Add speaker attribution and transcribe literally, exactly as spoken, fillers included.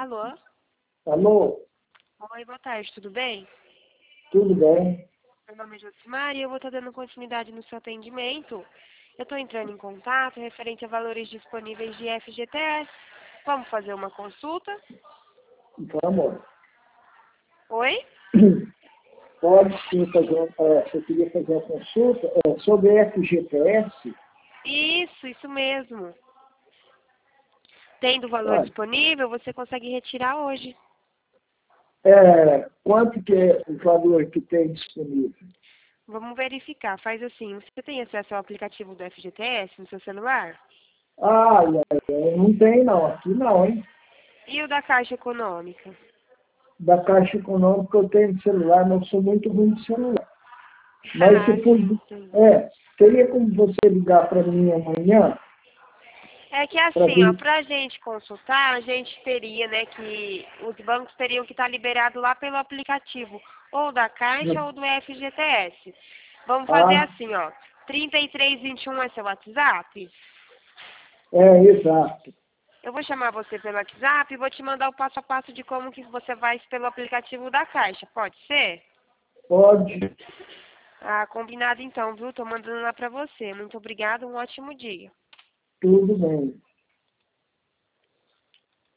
Speaker 1: Alô?
Speaker 2: Alô?
Speaker 1: Oi, boa tarde, tudo bem?
Speaker 2: Tudo bem?
Speaker 1: Meu nome é Josimar e eu vou estar dando continuidade no seu atendimento. Eu estou entrando em contato referente a valores disponíveis de F G T S. Vamos fazer uma consulta?
Speaker 2: Vamos.
Speaker 1: Oi?
Speaker 2: Pode sim fazer, é, eu queria fazer uma consulta é, sobre F G T S.
Speaker 1: Isso, isso mesmo. Tendo o valor
Speaker 2: Olha,
Speaker 1: disponível, você consegue retirar hoje.
Speaker 2: é, quanto que é o valor que tem disponível?
Speaker 1: Vamos verificar. Faz assim, você tem acesso ao aplicativo do F G T S no seu celular?
Speaker 2: Ah, é, não tem não, aqui não, hein?
Speaker 1: E o da Caixa Econômica?
Speaker 2: Da Caixa Econômica eu tenho de celular, mas eu sou muito ruim de celular. Mas se
Speaker 1: Ah,
Speaker 2: for,
Speaker 1: sim, sim.
Speaker 2: é, teria como você ligar para mim amanhã?
Speaker 1: É que
Speaker 2: Para
Speaker 1: assim, ó,
Speaker 2: vir.
Speaker 1: pra gente consultar, a gente teria, né, que os bancos teriam que estar liberados lá pelo aplicativo, ou da Caixa ou do F G T S. Vamos fazer
Speaker 2: Ah,
Speaker 1: assim, ó, trinta e três vinte e um é seu WhatsApp?
Speaker 2: é, exato.
Speaker 1: Eu vou chamar você pelo WhatsApp e vou te mandar o passo a passo de como que você faz pelo aplicativo da Caixa, pode ser?
Speaker 2: Pode.
Speaker 1: Ah, combinado então, viu? Tô mandando lá pra você. Muito obrigada, um ótimo dia.
Speaker 2: Tudo bem.